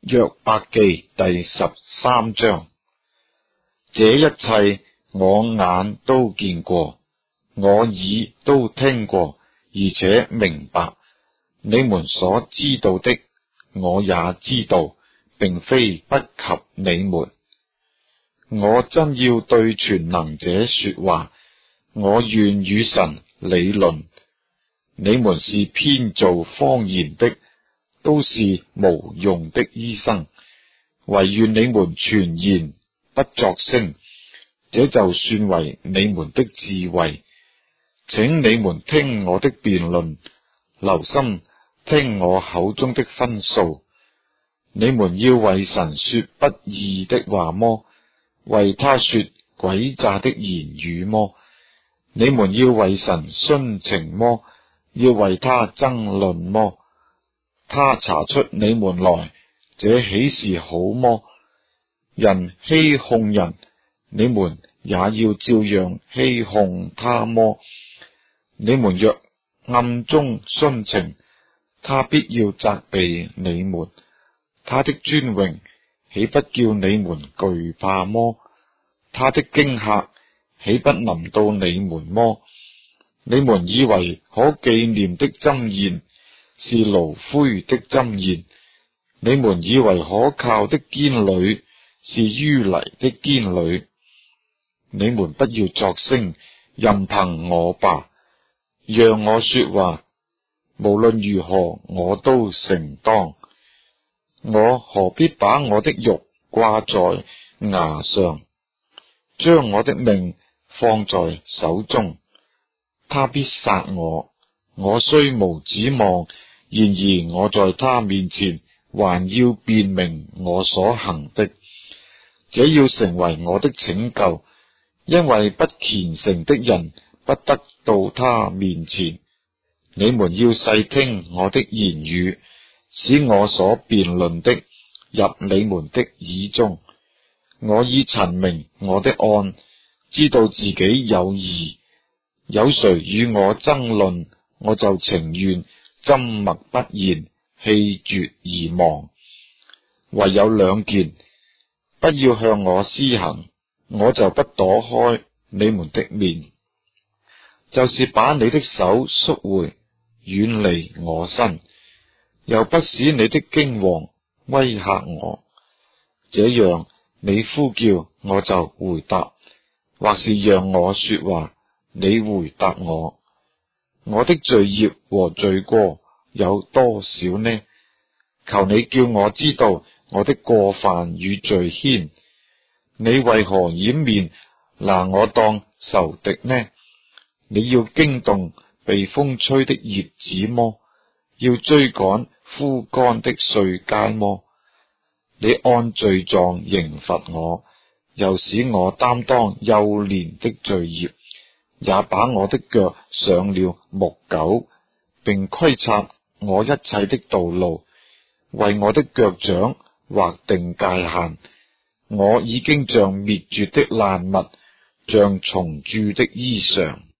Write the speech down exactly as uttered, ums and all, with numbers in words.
約伯記第十三章。這一切我眼都見過，我耳都聽過，而且明白。你們所知道的，我也知道，並非不及你們。我真要對全能者說話，我願與神理論。你們是編造謊言的，都是無用的醫生，惟願你們全然不作聲，這就算為你們的智慧。請你們聽我的辯論，留心聽我口中的分數。你們要為神說不義的話麼？為他說詭詐的言語麼？你們要為神徇情麼？要為他爭論麼？他查出你們來，這豈是好麼？人欺哄人，你們也要照樣欺哄他麼？你們若暗中徇情，他必要責備你們。他的尊榮豈不叫你們懼怕麼？他的驚嚇豈不臨到你們麼？你們以為可紀念的箴言是爐灰的箴言，你們以為可靠的堅壘是淤泥的堅壘。你們不要作聲，任憑我吧，讓我說話，無論如何我都承當。我何必把我的肉掛在牙上，將我的命放在手中？他必殺我，我雖無指望，然而我在他面前還要辯明我所行的，這要成為我的拯救，因為不虔誠的人不得到他面前。你們要細聽我的言語，使我所辯論的入你們的耳中。我已陳明我的案，知道自己有義。有誰與我爭論，我就情願緘默不言，氣絕而亡。唯有兩件，不要向我施行，我就不躲開你們的面，就是把你的手縮回，遠離我身，又不使你的驚惶威嚇我。這樣你呼叫，我就回答，或是讓我說話，你回答我。我的罪孽和罪過有多少呢？求你叫我知道我的過犯與罪愆。你為何掩面拿我當仇敵呢？你要驚動被風吹的葉子麼？要追趕枯乾的碎秸麼？你按罪狀刑罰我，又使我擔當幼年的罪孽，也把我的腳上了木狗，並窺察我一切的道路，為我的腳掌劃定界限。我已經像滅絕的爛物，像蟲蛀的衣裳。